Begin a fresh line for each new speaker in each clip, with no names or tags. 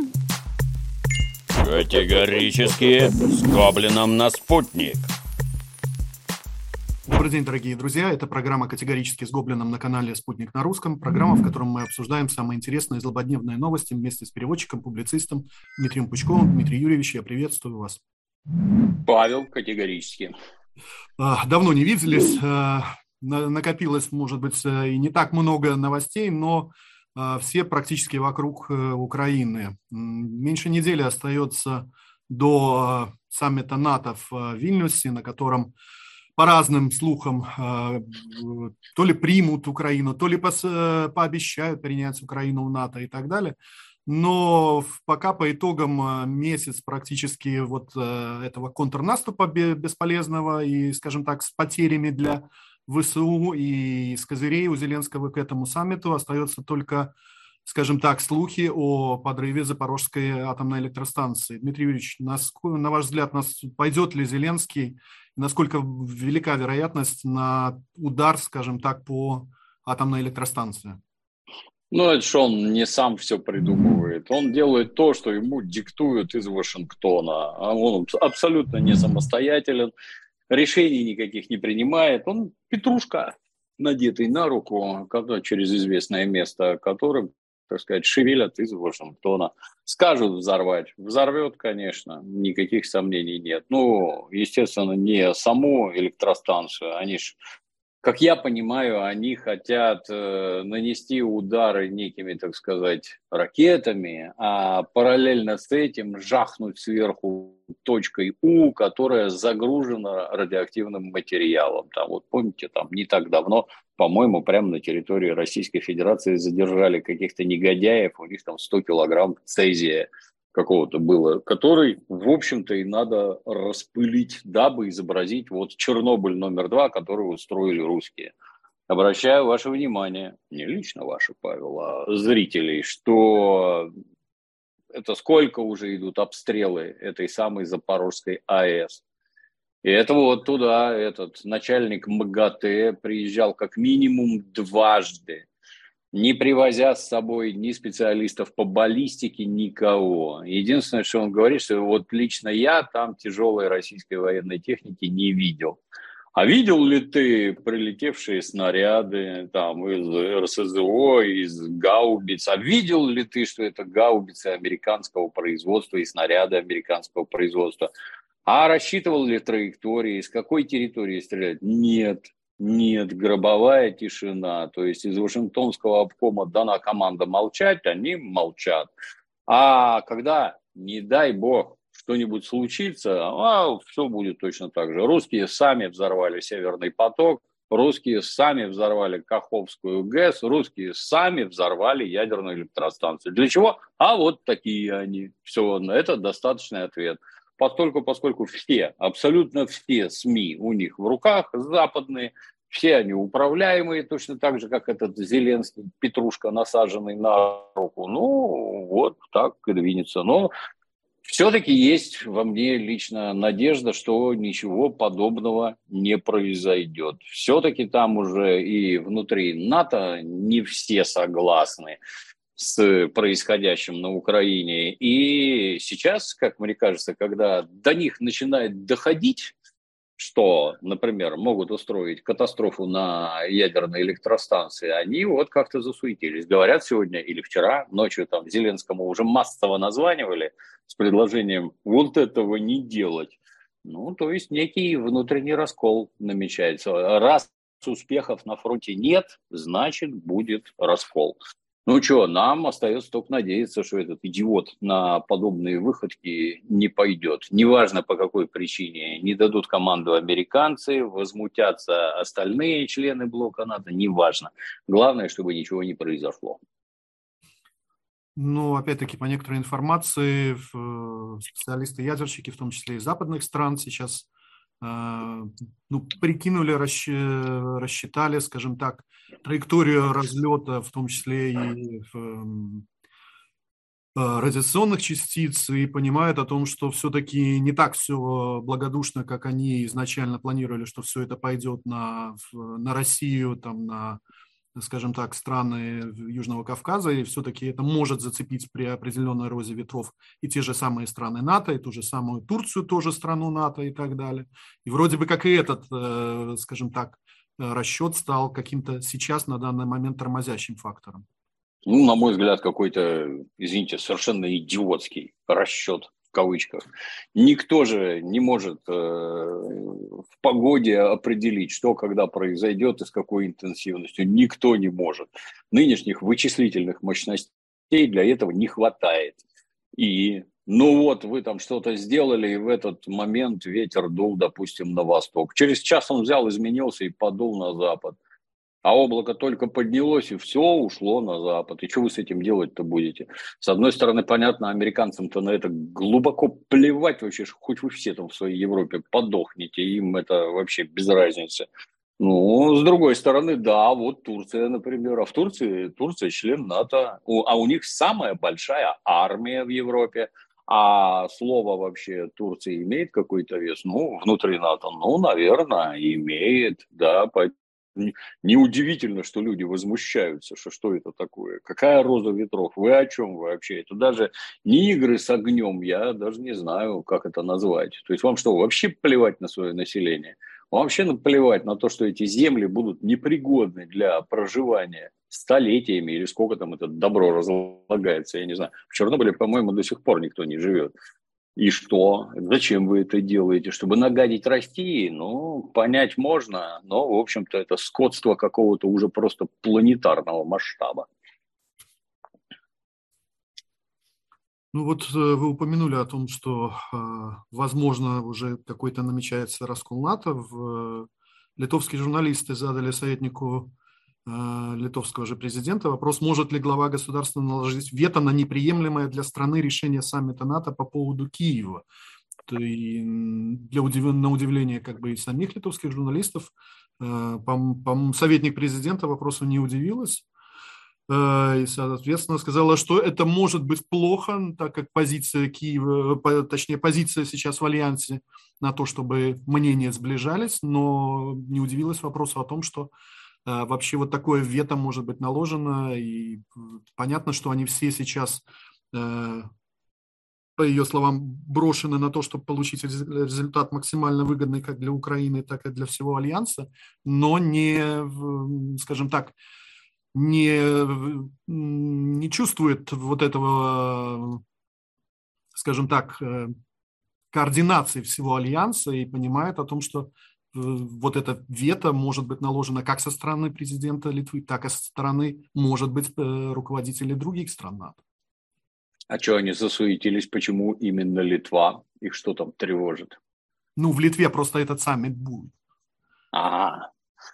Категорически с Гоблином на спутник.
Добрый день, дорогие друзья. Это программа «Категорически с Гоблином» на канале «Спутник на русском». Программа, в которой мы обсуждаем самые интересные злободневные новости вместе с переводчиком, публицистом Дмитрием Пучковым. Дмитрий Юрьевич, я приветствую вас.
Павел, категорически.
Давно не виделись. Накопилось, может быть, и не так много новостей, но все практически вокруг Украины. Меньше недели остается до саммита НАТО в Вильнюсе, на котором по разным слухам то ли примут Украину, то ли пообещают принять Украину в НАТО и так далее. Но пока по итогам месяц практически вот этого контрнаступа бесполезного и, скажем так, с потерями для ВСУ и с козырей у Зеленского к этому саммиту остается только, скажем так, слухи о подрыве Запорожской атомной электростанции. Дмитрий Юрьевич, на ваш взгляд, пойдет ли Зеленский, насколько велика вероятность на удар, скажем так, по атомной электростанции?
Ну, это что он не сам все придумывает. Он делает то, что ему диктуют из Вашингтона. Он абсолютно не самостоятелен, решений никаких не принимает. Он петрушка, надетый на руку, через известное место, которым, так сказать, шевелят из Вашингтона. Скажут взорвать. Взорвет, конечно, никаких сомнений нет. Ну, естественно, не саму электростанцию. Они ж, как я понимаю, они хотят нанести удары некими, так сказать, ракетами, а параллельно с этим жахнуть сверху точкой У, которая загружена радиоактивным материалом. Там, вот помните, там не так давно, по-моему, прямо на территории Российской Федерации задержали каких-то негодяев, у них там 100 килограмм цезия какого-то было, который, в общем-то, и надо распылить, дабы изобразить вот Чернобыль номер 2, который устроили русские. Обращаю ваше внимание, не лично ваше, Павел, а зрителей, что это сколько уже идут обстрелы этой самой Запорожской АЭС. И это вот туда этот начальник МАГАТЭ приезжал как минимум дважды, не привозя с собой ни специалистов по баллистике, никого. Единственное, что он говорит, что вот лично я там тяжелой российской военной техники не видел. А видел ли ты прилетевшие снаряды там, из РСЗО, из гаубиц? А видел ли ты, что это гаубицы американского производства и снаряды американского производства? А рассчитывал ли траектории, с какой территории стрелять? Нет. Нет, гробовая тишина. То есть из Вашингтонского обкома дана команда молчать, они молчат. А когда, не дай бог, что-нибудь случится, все будет точно так же. Русские сами взорвали Северный поток, русские сами взорвали Каховскую ГЭС, русские сами взорвали ядерную электростанцию. Для чего? А вот такие они. Все, это достаточный ответ. Поскольку все, абсолютно все СМИ у них в руках, западные, все они управляемые, точно так же, как этот Зеленский, петрушка, насаженный на руку. Ну, вот так и двинется. Но все-таки есть во мне лично надежда, что ничего подобного не произойдет. Все-таки там уже и внутри НАТО не все согласны с происходящим на Украине. И сейчас, как мне кажется, когда до них начинает доходить, что, например, могут устроить катастрофу на ядерной электростанции, они вот как-то засуетились. Говорят, сегодня или вчера ночью там Зеленскому уже массово названивали с предложением вот этого не делать. Ну, то есть некий внутренний раскол намечается. Раз успехов на фронте нет, значит, будет раскол. Ну что, нам остается только надеяться, что этот идиот на подобные выходки не пойдет. Неважно по какой причине. Не дадут команду американцы, возмутятся остальные члены блока НАТО, неважно. Главное, чтобы ничего не произошло.
Ну, опять-таки, по некоторой информации, специалисты-ядерщики, в том числе из западных стран, сейчас прикинули, рассчитали, скажем так, траекторию разлета, в том числе и радиационных частиц, и понимают о том, что все-таки не так все благодушно, как они изначально планировали, что все это пойдет на Россию, там, на скажем так, страны Южного Кавказа, и все-таки это может зацепить при определенной розе ветров и те же самые страны НАТО, и ту же самую Турцию, тоже страну НАТО и так далее. И вроде бы как и этот, скажем так, расчет стал каким-то сейчас на данный момент тормозящим фактором.
Ну, на мой взгляд, какой-то, извините, совершенно идиотский расчет в кавычках. Никто же не может в погоде определить, что когда произойдет и с какой интенсивностью. Никто не может. Нынешних вычислительных мощностей для этого не хватает. И, ну вот, вы там что-то сделали, и в этот момент ветер дул, допустим, на восток. Через час он взял, изменился и подул на запад. А облако только поднялось, и все ушло на запад. И что вы с этим делать-то будете? С одной стороны, понятно, американцам-то на это глубоко плевать вообще, хоть вы все там в своей Европе подохнете, им это вообще без разницы. Ну, с другой стороны, да, вот Турция, например. А в Турция член НАТО, а у них самая большая армия в Европе. А слово вообще Турции имеет какой-то вес? Ну, внутри НАТО, ну, наверное, имеет, да, неудивительно, что люди возмущаются, что это такое, какая роза ветров, вы о чем вообще? Это даже не игры с огнем, я даже не знаю, как это назвать. То есть вам что, вообще плевать на свое население? Вам вообще наплевать на то, что эти земли будут непригодны для проживания столетиями, или сколько там это добро разлагается, я не знаю. В Чернобыле, по-моему, до сих пор никто не живет. И что? Зачем вы это делаете? Чтобы нагадить России? Ну, понять можно, но, в общем-то, это скотство какого-то уже просто планетарного масштаба.
Ну вот вы упомянули о том, что, возможно, уже какой-то намечается раскол НАТО. Литовские журналисты задали советнику литовского же президента вопрос, может ли глава государства наложить вето на неприемлемое для страны решение саммита НАТО по поводу Киева. И на удивление как бы и самих литовских журналистов, советник президента вопросу не удивилась. И, соответственно, сказала, что это может быть плохо, так как позиция Киева, точнее, позиция сейчас в альянсе на то, чтобы мнения сближались, но не удивилась вопросу о том, что вообще вот такое вето может быть наложено, и понятно, что они все сейчас, по ее словам, брошены на то, чтобы получить результат максимально выгодный как для Украины, так и для всего альянса, но не, скажем так, не чувствует вот этого, скажем так, координации всего альянса и понимает о том, что вот это вето может быть наложено как со стороны президента Литвы, так и со стороны, может быть, руководителей других стран НАТО.
А что они засуетились? Почему именно Литва? Их что там тревожит?
Ну, в Литве просто этот саммит будет.
Ага.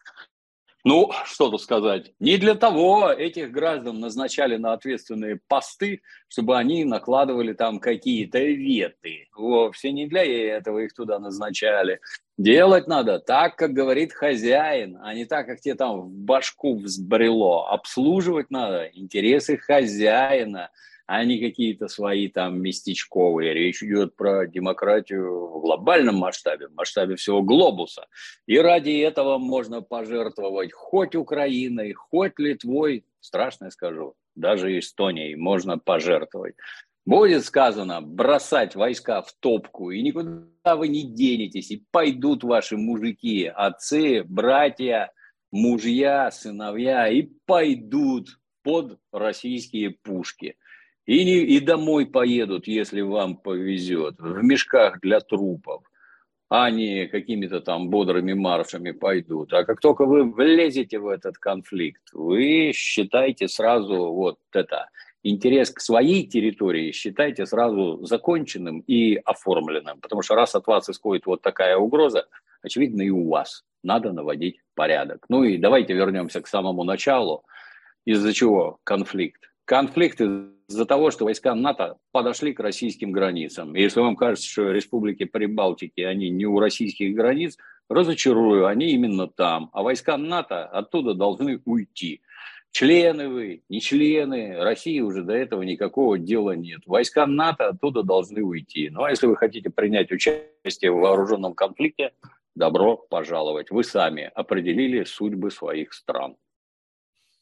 Ну, что тут сказать. Не для того этих граждан назначали на ответственные посты, чтобы они накладывали там какие-то веты. Вовсе не для этого их туда назначали. Делать надо так, как говорит хозяин, а не так, как тебе там в башку взбрело. Обслуживать надо интересы хозяина, а не какие-то свои там местечковые. Речь идет про демократию в глобальном масштабе, в масштабе всего глобуса. И ради этого можно пожертвовать хоть Украиной, хоть Литвой, страшно скажу, даже Эстонией можно пожертвовать. Будет сказано бросать войска в топку, и никуда вы не денетесь, и пойдут ваши мужики, отцы, братья, мужья, сыновья, и пойдут под российские пушки. И домой поедут, если вам повезет, в мешках для трупов, а не какими-то там бодрыми маршами пойдут. А как только вы влезете в этот конфликт, вы считайте сразу вот это, интерес к своей территории считайте сразу законченным и оформленным. Потому что раз от вас исходит вот такая угроза, очевидно, и у вас надо наводить порядок. Ну и давайте вернемся к самому началу. Из-за чего конфликт? Конфликт из-за того, что войска НАТО подошли к российским границам. И если вам кажется, что республики Прибалтики, они не у российских границ, разочарую, они именно там. А войска НАТО оттуда должны уйти. Члены вы, не члены, России уже до этого никакого дела нет. Войска НАТО оттуда должны уйти. Ну а если вы хотите принять участие в вооруженном конфликте, добро пожаловать. Вы сами определили судьбы своих стран.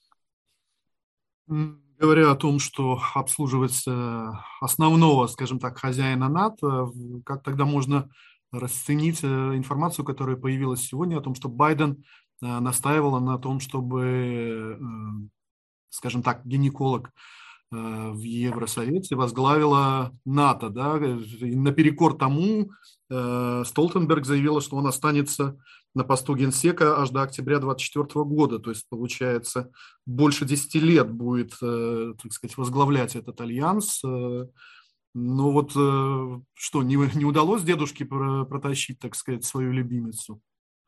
Говоря о том, что обслуживать основного, скажем так, хозяина НАТО, как тогда можно расценить информацию, которая появилась сегодня о том, что Байден настаивал на том, чтобы, скажем так, гинеколог в Евросовете возглавила НАТО, да, и наперекор тому Столтенберг заявила, что он останется на посту генсека аж до октября 2024 года, то есть, получается, больше 10 лет будет, так сказать, возглавлять этот альянс. Но вот что, не удалось дедушке протащить, так сказать, свою любимицу?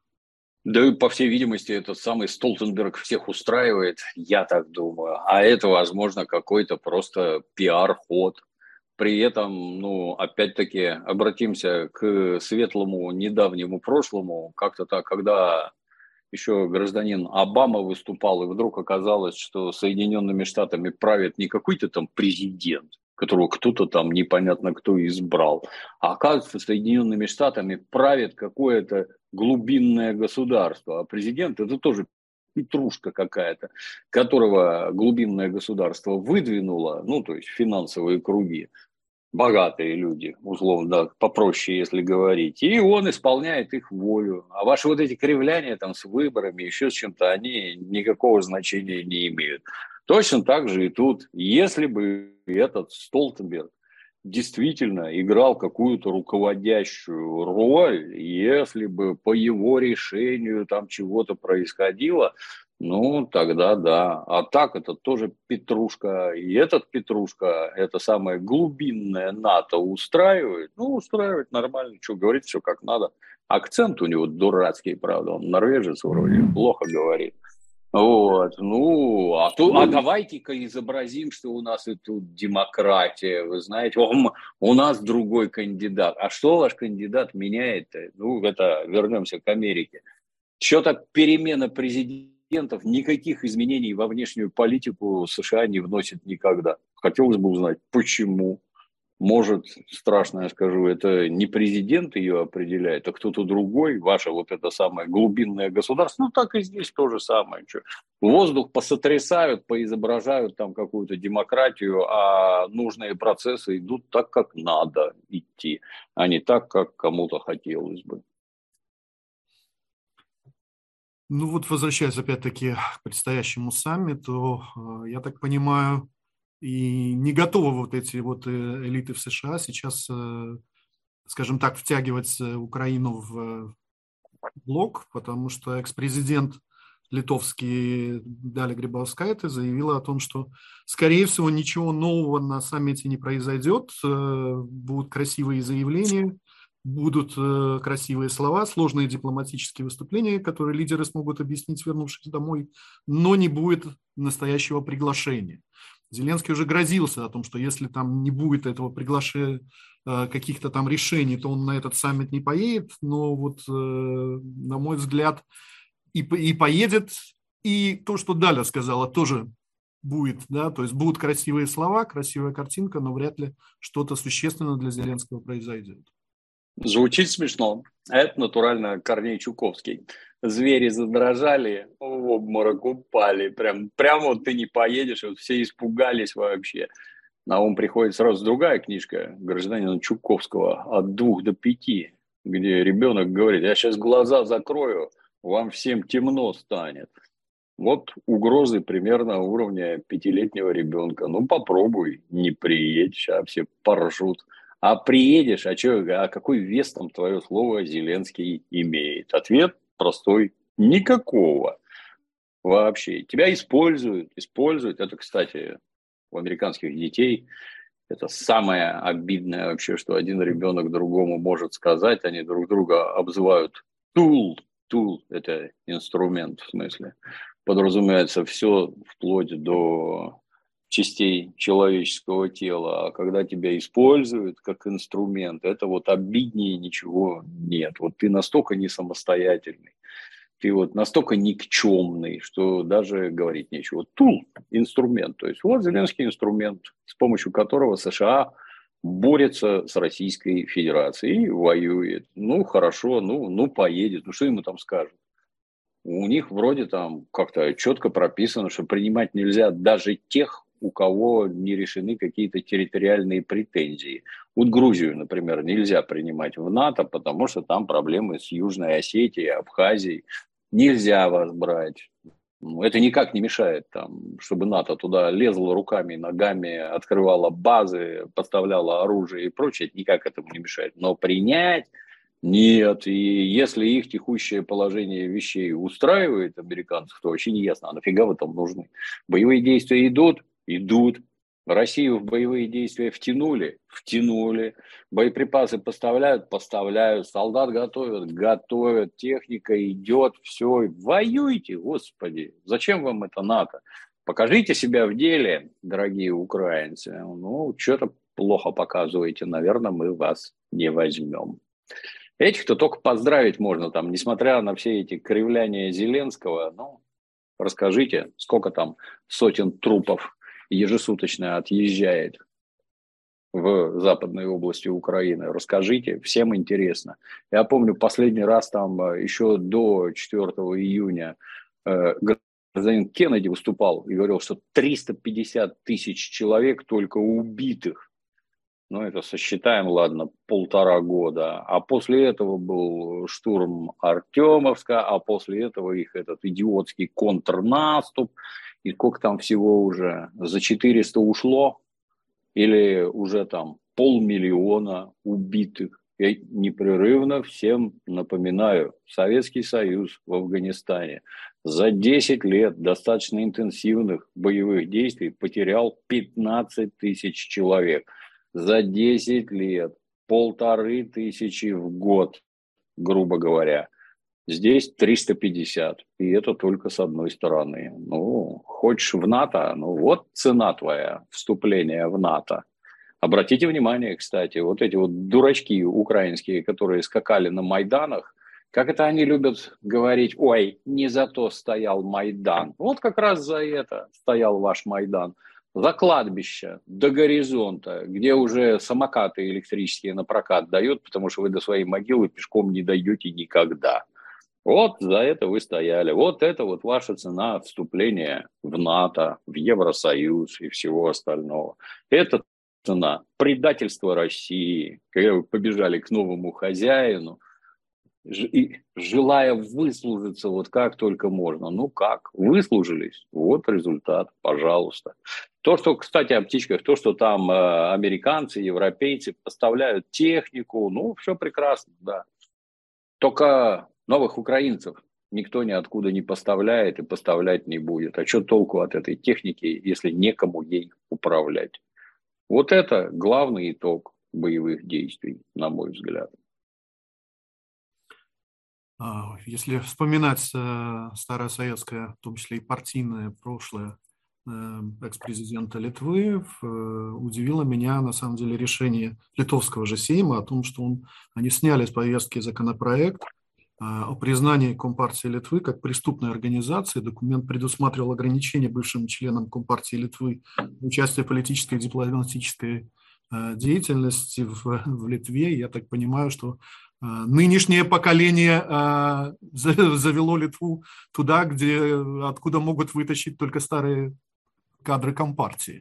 Да и, по всей видимости, этот самый Столтенберг всех устраивает, я так думаю. А это, возможно, какой-то просто пиар-ход. При этом, ну, опять-таки, обратимся к светлому недавнему прошлому. Как-то так, когда еще гражданин Обама выступал, и вдруг оказалось, что Соединенными Штатами правит не какой-то там президент, которого кто-то там непонятно кто избрал, а оказывается, Соединенными Штатами правит какое-то глубинное государство, а президент это тоже петрушка какая-то, которого глубинное государство выдвинуло, ну, то есть финансовые круги, богатые люди, условно, да, попроще, если говорить, и он исполняет их волю. А ваши вот эти кривляния там с выборами, еще с чем-то, они никакого значения не имеют. Точно так же и тут. Если бы этот Столтенберг действительно играл какую-то руководящую роль, если бы по его решению там чего-то происходило, ну, тогда да. А так это тоже петрушка. И этот петрушка, это самое глубинное НАТО устраивает. Ну, устраивает нормально. Что, говорит все как надо. Акцент у него дурацкий, правда. Он норвежец вроде, плохо говорит. Вот, ну, а давайте-ка изобразим, что у нас и тут демократия, вы знаете, у нас другой кандидат. А что ваш кандидат меняет-то? Ну, это вернемся к Америке. Что-то перемена президентов никаких изменений во внешнюю политику США не вносит никогда. Хотелось бы узнать, почему. Может, страшно я скажу, это не президент ее определяет, а кто-то другой, ваше вот это самое глубинное государство. Ну, так и здесь то же самое. Что? Воздух посотрясают, поизображают там какую-то демократию, а нужные процессы идут так, как надо идти, а не так, как кому-то хотелось бы.
Ну вот, возвращаясь опять-таки к предстоящему саммиту, я так понимаю, и не готовы вот эти вот элиты в США сейчас, скажем так, втягивать Украину в блок, потому что экс-президент литовский Даля Грибаускайте заявила о том, что, скорее всего, ничего нового на саммите не произойдет, будут красивые заявления, будут красивые слова, сложные дипломатические выступления, которые лидеры смогут объяснить, вернувшись домой, но не будет настоящего приглашения. Зеленский уже грозился о том, что если там не будет этого приглашения, каких-то там решений, то он на этот саммит не поедет, но вот, на мой взгляд, и поедет, и то, что Даля сказала, тоже будет, да, то есть будут красивые слова, красивая картинка, но вряд ли что-то существенное для Зеленского произойдет.
Звучит смешно. Это натурально Корней Чуковский. Звери задрожали, в обморок упали. Прям вот ты не поедешь, вот все испугались вообще. На ум приходит сразу другая книжка гражданина Чуковского «От 2 до 5», где ребенок говорит: я сейчас глаза закрою, вам всем темно станет. Вот угрозы примерно уровня 5-летнего ребенка. Ну, попробуй, не приедь, сейчас все поржут. А приедешь, а какой вес там твое слово Зеленский имеет? Ответ простой: никакого вообще. Тебя используют. Это, кстати, у американских детей это самое обидное вообще, что один ребенок другому может сказать. Они друг друга обзывают tool. Tool – это инструмент, в смысле. Подразумевается все вплоть до частей человеческого тела, а когда тебя используют как инструмент, это вот обиднее ничего нет. Вот ты настолько не самостоятельный, ты вот настолько никчемный, что даже говорить нечего. Тул, инструмент. То есть вот Зеленский инструмент, с помощью которого США борется с Российской Федерацией и воюет. Ну, хорошо, ну поедет. Ну, что ему там скажут? у них вроде там как-то четко прописано, что принимать нельзя даже тех, у кого не решены какие-то территориальные претензии. Вот Грузию, например, нельзя принимать в НАТО, потому что там проблемы с Южной Осетией, Абхазией. Нельзя вас брать. Это никак не мешает, там, чтобы НАТО туда лезло руками, ногами, открывало базы, поставляло оружие и прочее. Это никак этому не мешает. Но принять нет. И если их текущее положение вещей устраивает американцев, то вообще не ясно, а нафига вы там нужны. Боевые действия идут. Россию в боевые действия втянули. Боеприпасы поставляют. Солдат готовят. Техника идет, все. Воюйте, господи. Зачем вам это НАТО? Покажите себя в деле, дорогие украинцы. Ну, что-то плохо показываете. Наверное, мы вас не возьмем. Этих-то только поздравить можно, там, несмотря на все эти кривляния Зеленского, ну, расскажите, сколько там сотен трупов ежесуточно отъезжает в западной области Украины. Расскажите, всем интересно. Я помню, последний раз там еще до 4 июня гражданин Кеннеди выступал и говорил, что 350 тысяч человек только убитых. Ну, это сосчитаем, ладно, 1,5 года. А после этого был штурм Артемовска, а после этого их этот идиотский контрнаступ. И сколько там всего уже? За 400 ушло? Или уже там 500 000 убитых? Я непрерывно всем напоминаю. Советский Союз в Афганистане за 10 лет достаточно интенсивных боевых действий потерял 15 тысяч человек. За 10 лет 1500 в год, грубо говоря. Здесь 350. И это только с одной стороны. Ну, хочешь в НАТО? Ну, вот цена твоя вступления в НАТО. Обратите внимание, кстати, вот эти вот дурачки украинские, которые скакали на Майданах, как это они любят говорить: ой, не за то стоял Майдан. Вот как раз за это стоял ваш Майдан. За кладбище до горизонта, где уже самокаты электрические на прокат дают, потому что вы до своей могилы пешком не дойдете никогда. Вот за это вы стояли. Вот это вот ваша цена вступления в НАТО, в Евросоюз и всего остального. Это цена предательства России, когда вы побежали к новому хозяину, и желая выслужиться вот как только можно. Ну как? Выслужились. Вот результат, пожалуйста. То, что, кстати, о птичках, то, что там американцы, европейцы поставляют технику, ну, все прекрасно, да. Только новых украинцев никто ниоткуда не поставляет и поставлять не будет. А что толку от этой техники, если некому ей управлять? Вот это главный итог боевых действий, на мой взгляд.
Если вспоминать старое советское, в том числе и партийное прошлое экс-президента Литвы, удивило меня на самом деле решение литовского же Сейма о том, что они сняли с повестки законопроект о признании Компартии Литвы как преступной организации. Документ предусматривал ограничение бывшим членам Компартии Литвы участия в политической и дипломатической деятельности в Литве. Я так понимаю, что нынешнее поколение завело Литву туда, откуда могут вытащить только старые кадры Компартии.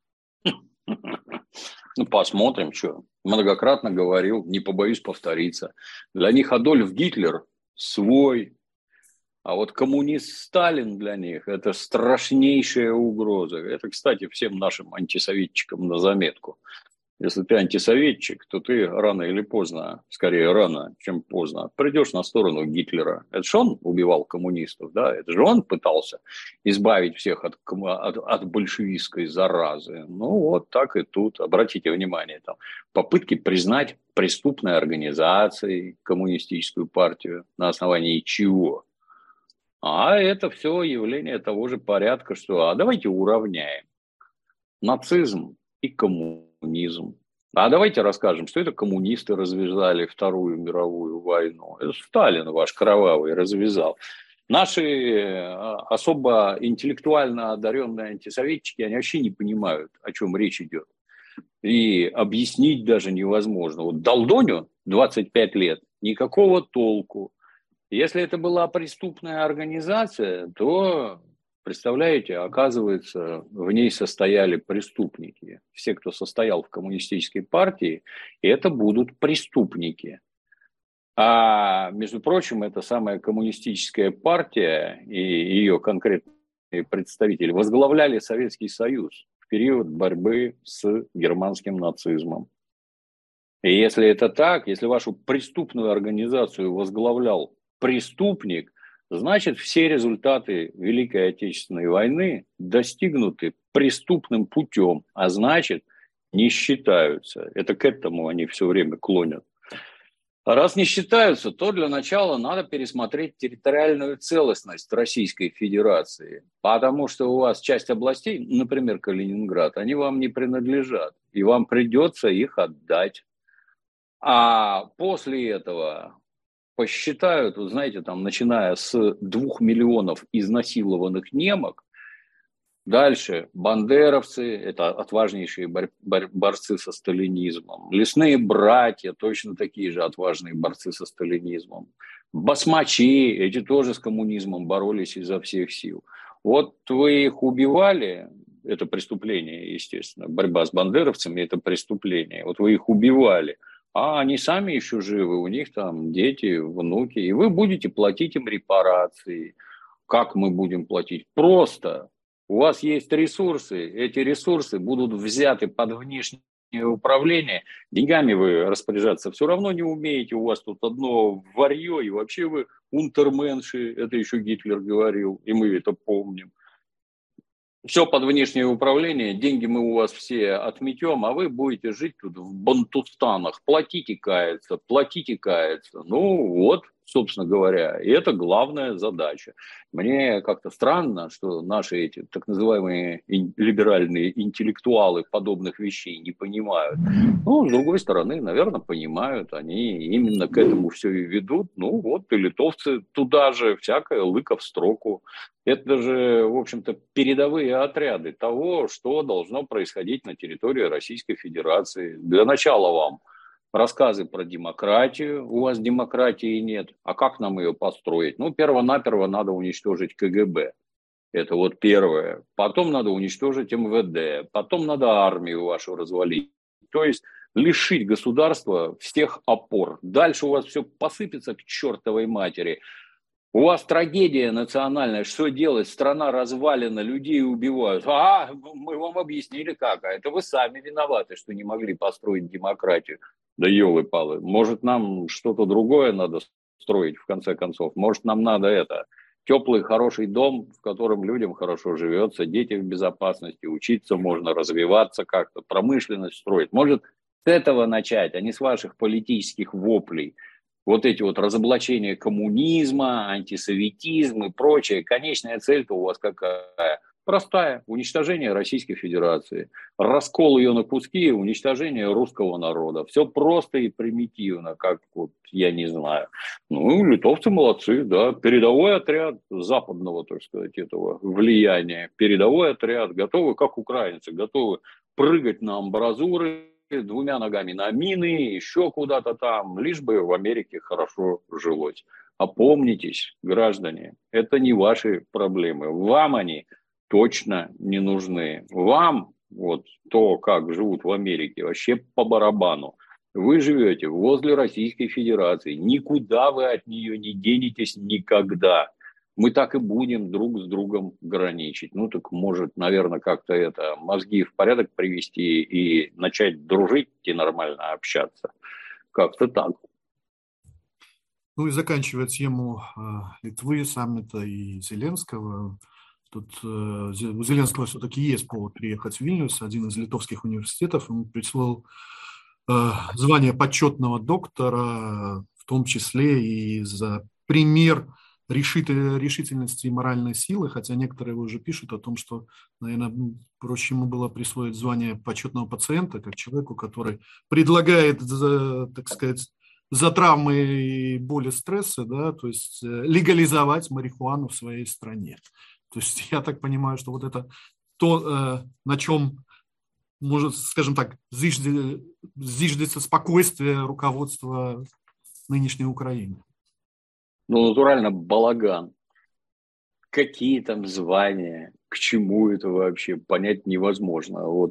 Ну, посмотрим, что. Многократно говорил, не побоюсь повториться. Для них Адольф Гитлер свой, а вот коммунист Сталин для них – это страшнейшая угроза. Это, кстати, всем нашим антисоветчикам на заметку. Если ты антисоветчик, то ты рано или поздно, скорее рано, чем поздно, придешь на сторону Гитлера. Это же он убивал коммунистов, да? Это же он пытался избавить всех от большевистской заразы. Ну вот так и тут. Обратите внимание, там попытки признать преступной организацией коммунистическую партию на основании чего? А это все явление того же порядка, что давайте уравняем нацизм и коммунизм. А давайте расскажем, что это коммунисты развязали Вторую мировую войну. Это Сталин ваш кровавый развязал. Наши особо интеллектуально одаренные антисоветчики, они вообще не понимают, о чем речь идет. И объяснить даже невозможно. Вот Долдоню 25 лет, никакого толку. Если это была преступная организация, то, представляете, оказывается, в ней состояли преступники. Все, кто состоял в коммунистической партии, это будут преступники. А, между прочим, эта самая коммунистическая партия и ее конкретные представители возглавляли Советский Союз в период борьбы с германским нацизмом. И если это так, если вашу преступную организацию возглавлял преступник, значит, все результаты Великой Отечественной войны достигнуты преступным путем, а значит, не считаются. Это к этому они все время клонят. А раз не считаются, то для начала надо пересмотреть территориальную целостность Российской Федерации, потому что у вас часть областей, например, Калининград, они вам не принадлежат, и вам придется их отдать. А после этого посчитают, вы знаете, там, начиная с 2 миллионов изнасилованных немок, дальше бандеровцы, это отважнейшие борцы со сталинизмом, лесные братья, точно такие же отважные борцы со сталинизмом, басмачи, эти тоже с коммунизмом боролись изо всех сил. Вот вы их убивали, это преступление, естественно, борьба с бандеровцами – это преступление, вот вы их убивали, а они сами еще живы, у них там дети, внуки, и вы будете платить им репарации. Как мы будем платить? Просто. У вас есть ресурсы, эти ресурсы будут взяты под внешнее управление. Деньгами вы распоряжаться все равно не умеете, у вас тут одно варье, и вообще вы унтерменши, это еще Гитлер говорил, и мы это помним. Все под внешнее управление, деньги мы у вас все отметем, а вы будете жить тут в бантустанах, платите, каяться. Ну вот, собственно говоря, и это главная задача. Мне как-то странно, что наши эти так называемые либеральные интеллектуалы подобных вещей не понимают. Ну, с другой стороны, наверное, понимают, они именно к этому все и ведут. Ну вот, и литовцы туда же, всякое лыко в строку. Это же, в общем-то, передовые отряды того, что должно происходить на территории Российской Федерации. Для начала вам рассказы про демократию. У вас демократии нет. А как нам ее построить? Ну, перво-наперво надо уничтожить КГБ. Это вот первое. Потом надо уничтожить МВД. Потом надо армию вашу развалить. То есть лишить государства всех опор. Дальше у вас все посыпется к чертовой матери. У вас трагедия национальная, что делать? Страна развалена, людей убивают. А, мы вам объяснили как, а это вы сами виноваты, что не могли построить демократию. Да елы-палы, может нам что-то другое надо строить в конце концов? Может нам надо теплый, хороший дом, в котором людям хорошо живется, дети в безопасности, учиться можно, развиваться как-то, промышленность строить. Может с этого начать, а не с ваших политических воплей. Вот эти вот разоблачения коммунизма, антисоветизм и прочее. Конечная цель-то у вас какая? Простая. Уничтожение Российской Федерации. Раскол ее на куски, уничтожение русского народа. Все просто и примитивно, как вот я не знаю. Ну, литовцы молодцы, да. Передовой отряд западного, так сказать, этого влияния. Передовой отряд. Готовы, как украинцы, готовы прыгать на амбразуры, 2 ногами на мины, еще куда-то там, лишь бы в Америке хорошо жилось. Опомнитесь, граждане, это не ваши проблемы. Вам они точно не нужны. Вам вот то, как живут в Америке, вообще по барабану. Вы живете возле Российской Федерации. Никуда вы от нее не денетесь никогда. Мы так и будем друг с другом граничить. Ну, так может, наверное, как-то мозги в порядок привести и начать дружить и нормально общаться. Как-то так.
Ну и заканчивая тему Литвы, саммита и Зеленского, тут у Зеленского все-таки есть повод приехать в Вильнюс. Один из литовских университетов ему прислал звание почетного доктора, в том числе и за пример решительности и моральной силы, хотя некоторые уже пишут о том, что, наверное, проще ему было присвоить звание почетного пациента, как человеку, который предлагает, так сказать, за травмы и боли, стрессы, да, то есть легализовать марихуану в своей стране. То есть я так понимаю, что вот это то, на чем может, скажем так, зиждется спокойствие руководства нынешней Украины.
ну, натурально балаган. Какие там звания, к чему это вообще, понять невозможно. Вот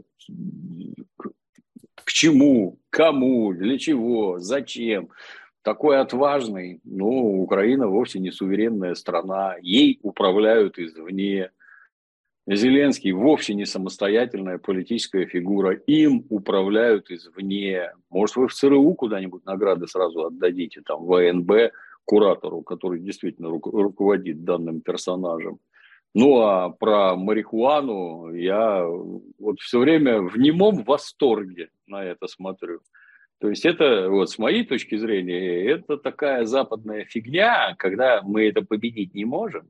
к чему, кому, для чего, зачем. Такой отважный, ну, Украина вовсе не суверенная страна, ей управляют извне. Зеленский вовсе не самостоятельная политическая фигура, им управляют извне. Может, вы в ЦРУ куда-нибудь награды сразу отдадите, там, ВНБ, куратору, который действительно руководит данным персонажем. Ну, а про марихуану я вот все время в немом восторге на это смотрю. То есть это, вот с моей точки зрения, это такая западная фигня, когда мы это победить не можем,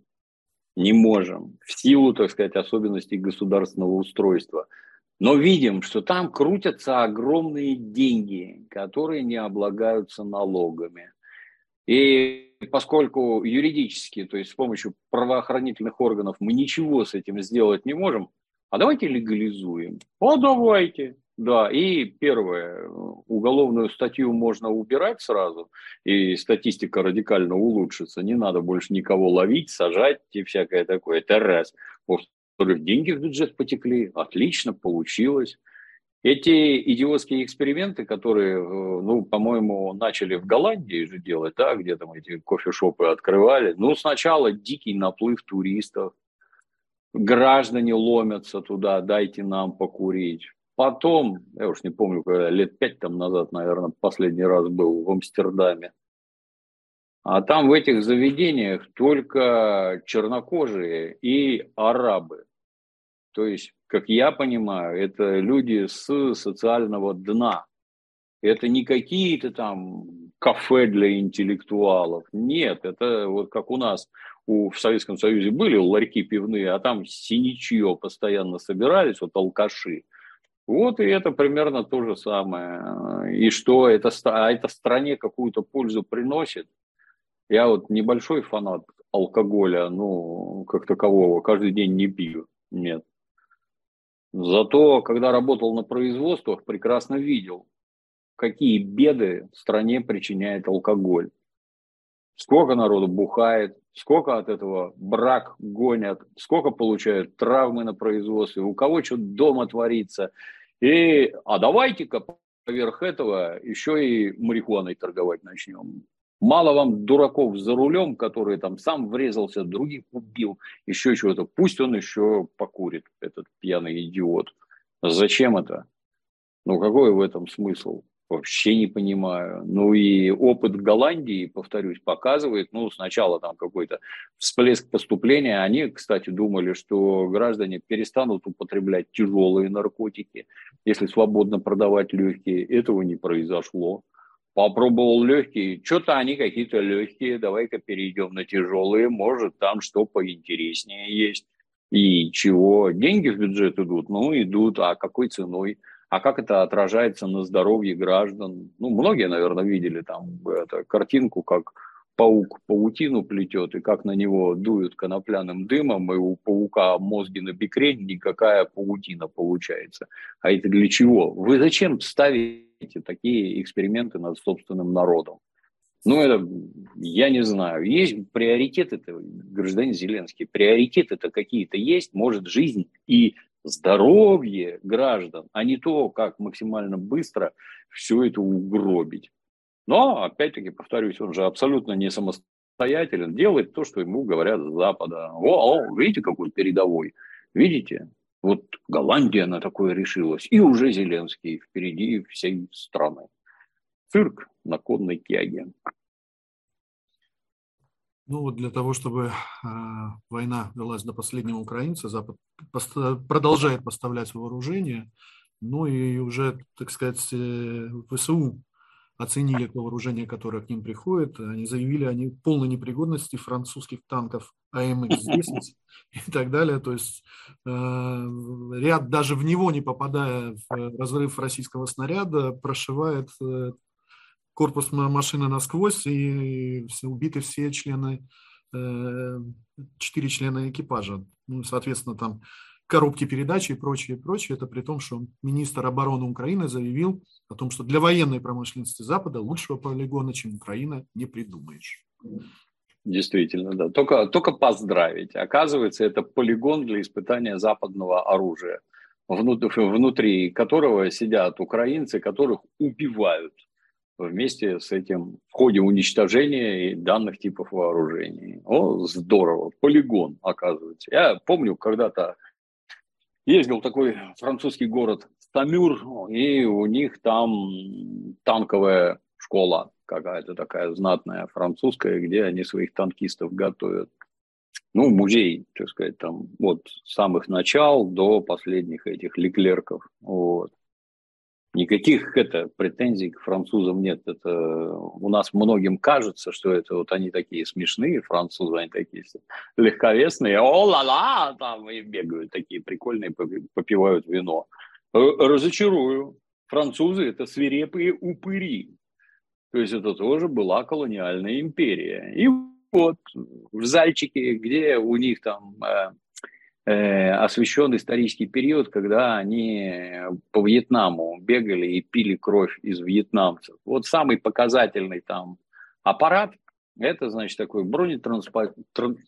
в силу, так сказать, особенностей государственного устройства. Но видим, что там крутятся огромные деньги, которые не облагаются налогами. И поскольку юридически, то есть с помощью правоохранительных органов мы ничего с этим сделать не можем, а давайте легализуем. О, давайте. Да, и первое, уголовную статью можно убирать сразу, и статистика радикально улучшится. Не надо больше никого ловить, сажать и всякое такое. Это раз. Во-вторых, деньги в бюджет потекли. Отлично, получилось. Эти идиотские эксперименты, которые, ну, по-моему, начали в Голландии же делать, да, где там эти кофешопы открывали. Ну, сначала дикий наплыв туристов, граждане ломятся туда, дайте нам покурить. Потом, я уж не помню, когда, лет 5 там назад, наверное, последний раз был в Амстердаме. А там в этих заведениях только чернокожие и арабы. То есть, как я понимаю, это люди с социального дна. Это не какие-то там кафе для интеллектуалов. Нет, это вот как у нас в Советском Союзе были ларьки пивные, а там синичье постоянно собирались, вот алкаши. Вот и это примерно то же самое. И что это стране какую-то пользу приносит? Я вот небольшой фанат алкоголя, ну, как такового, каждый день не пью, нет. Зато, когда работал на производствах, прекрасно видел, какие беды стране причиняет алкоголь. Сколько народу бухает, сколько от этого брак гонят, сколько получают травмы на производстве, у кого что дома творится. А давайте-ка поверх этого еще и марихуаной торговать начнем. Мало вам дураков за рулем, которые там сам врезался, других убил, еще чего-то. Пусть он еще покурит, этот пьяный идиот. Зачем это? Ну, какой в этом смысл? Вообще не понимаю. Ну и опыт Голландии, повторюсь, показывает, ну, сначала там какой-то всплеск поступления. Они, кстати, думали, что граждане перестанут употреблять тяжелые наркотики, если свободно продавать легкие. Этого не произошло. Попробовал легкие, что-то они какие-то легкие, давай-ка перейдем на тяжелые, может там что поинтереснее есть. И чего? Деньги в бюджет идут? Ну, идут, а какой ценой? А как это отражается на здоровье граждан? Ну, многие, наверное, видели там картинку, как паук паутину плетет, и как на него дуют конопляным дымом, и у паука мозги на бекрень, никакая паутина получается. А это для чего? Вы зачем ставите такие эксперименты над собственным народом? Ну, это, я не знаю. Есть приоритеты-то, гражданин Зеленский, приоритеты-то какие-то есть, может, жизнь и здоровье граждан, а не то, как максимально быстро все это угробить. Но, опять-таки, повторюсь, он же абсолютно не самостоятелен, делает то, что ему говорят с Запада. Видите, какой передовой? Видите? Вот Голландия на такое решилась, и уже Зеленский впереди всей страны. Цирк на конной тяге.
Ну вот для того, чтобы война велась до последнего украинца, Запад продолжает поставлять вооружение, ну и уже, так сказать, ВСУ оценили то вооружение, которое к ним приходит. Они заявили о полной непригодности французских танков АМХ-10 и так далее. То есть ряд, даже в него не попадая в разрыв российского снаряда, прошивает корпус машины насквозь, и убиты все члены, 4 члена экипажа. Ну, соответственно, там коробки передач и прочее, прочее. Это при том, что министр обороны Украины заявил о том, что для военной промышленности Запада лучшего полигона, чем Украина, не придумаешь.
Действительно, да. Только поздравить. Оказывается, это полигон для испытания западного оружия, внутри которого сидят украинцы, которых убивают вместе с этим в ходе уничтожения данных типов вооружений. О, здорово. Полигон, оказывается. Я помню, когда-то ездил в такой французский город Самюр, и у них там танковая школа какая-то такая знатная французская, где они своих танкистов готовят. Ну, музей, так сказать, там от самых начал до последних этих леклерков. Вот. Никаких претензий к французам нет. Это у нас многим кажется, что это вот они такие смешные, французы, они такие легковесные, о-ла-ла, там и бегают такие прикольные, попивают вино. Разочарую. Французы – это свирепые упыри. То есть это тоже была колониальная империя. И вот в зальчике, где у них там освещен исторический период, когда они по Вьетнаму бегали и пили кровь из вьетнамцев. Вот самый показательный там аппарат, это, значит, такой бронетранспортер,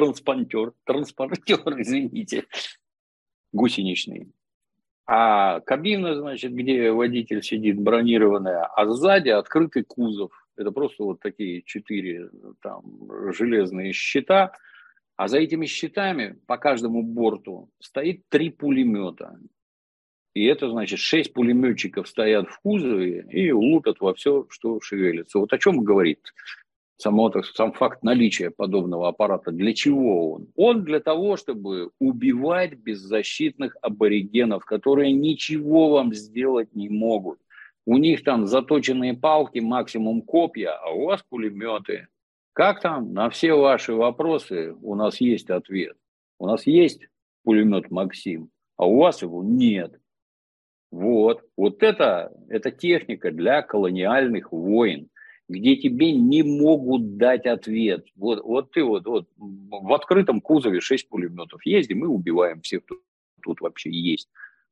извините, гусеничный. А кабина, значит, где водитель сидит, бронированная, а сзади открытый кузов. Это просто вот такие 4 там железные щита. А за этими щитами по каждому борту стоит 3 пулемета. И это значит 6 пулеметчиков стоят в кузове и лупят во все, что шевелится. Вот о чем говорит сам факт наличия подобного аппарата. Для чего он? Он для того, чтобы убивать беззащитных аборигенов, которые ничего вам сделать не могут. У них там заточенные палки, максимум копья, а у вас пулеметы. Как там? На все ваши вопросы у нас есть ответ. У нас есть пулемет «Максим», а у вас его нет. Вот это техника для колониальных войн, где тебе не могут дать ответ. Вот ты в открытом кузове 6 пулеметов ездим и убиваем всех, кто тут вообще есть.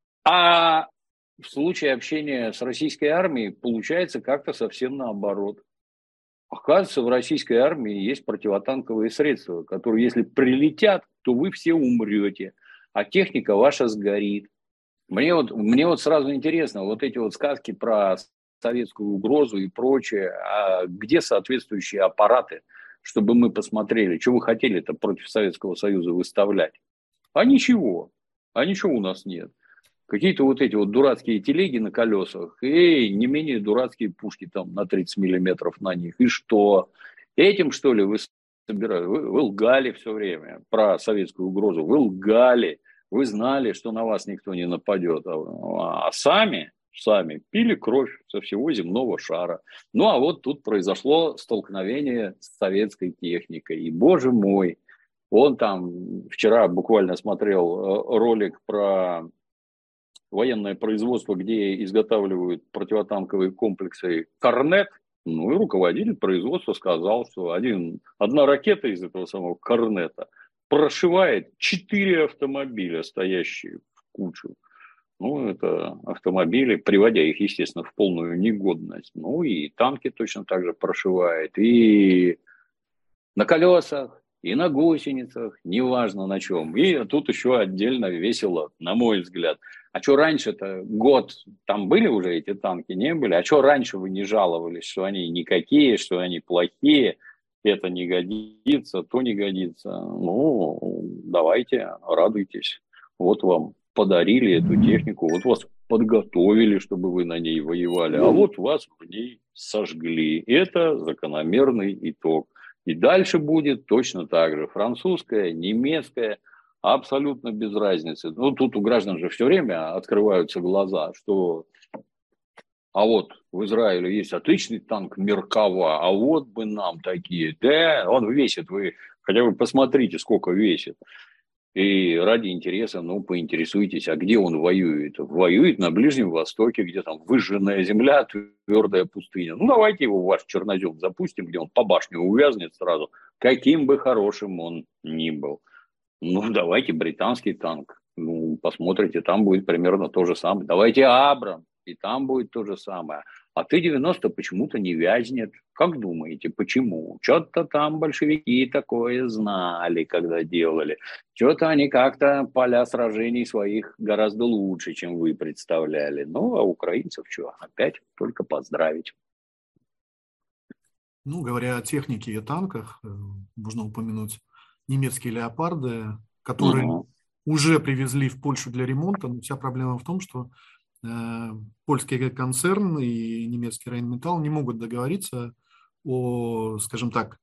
А в случае общения с российской армией получается как-то совсем наоборот. Оказывается, в российской армии есть противотанковые средства, которые, если прилетят, то вы все умрете, а техника ваша сгорит. Мне вот сразу интересно, вот эти вот сказки про советскую угрозу и прочее, а где соответствующие аппараты, чтобы мы посмотрели, что вы хотели-то против Советского Союза выставлять? А ничего у нас нет. Какие-то вот эти вот дурацкие телеги на колесах и не менее дурацкие пушки там на 30 миллиметров на них. И что? Этим, что ли, вы собирали? Вы лгали все время про советскую угрозу. Вы лгали. Вы знали, что на вас никто не нападет. А сами пили кровь со всего земного шара. Ну, а вот тут произошло столкновение с советской техникой. И, боже мой, он там вчера буквально смотрел ролик про военное производство, где изготавливают противотанковые комплексы «Корнет». Ну и руководитель производства сказал, что одна ракета из этого самого «Корнета» прошивает 4 автомобиля, стоящие в кучу. Ну, это автомобили, приводя их, естественно, в полную негодность. Ну, и танки точно так же прошивает. И на колесах, и на гусеницах, неважно на чем. И тут еще отдельно весело, на мой взгляд. А что раньше-то, год, там были уже эти танки, не были? А что раньше вы не жаловались, что они никакие, что они плохие? Это не годится, то не годится. Ну, давайте, радуйтесь. Вот вам подарили эту технику, вот вас подготовили, чтобы вы на ней воевали, а вот вас в ней сожгли. Это закономерный итог. И дальше будет точно так же. Французская, немецкая, абсолютно без разницы. Ну, тут у граждан же все время открываются глаза, что... А вот в Израиле есть отличный танк Меркава, а вот бы нам такие. Да, он весит, вы хотя бы посмотрите, сколько весит. И ради интереса, поинтересуйтесь, а где он воюет? Воюет на Ближнем Востоке, где там выжженная земля, твердая пустыня. Ну, давайте его в ваш чернозем запустим, где он по башне увязнет сразу, каким бы хорошим он ни был. Ну, давайте британский танк. Ну, посмотрите, там будет примерно то же самое. Давайте Абрам, и там будет то же самое. а Т-90 почему-то не вязнет. Как думаете, почему? Что-то там большевики такое знали, когда делали. Что-то они как-то поля сражений своих гораздо лучше, чем вы представляли. Ну, а украинцев что? Опять только поздравить.
Ну, говоря о технике и танках, можно упомянуть немецкие «Леопарды», которые
Угу.
уже привезли в Польшу для ремонта. Но вся проблема в том, что польский концерн и немецкий Рейнметалл не могут договориться о, скажем так,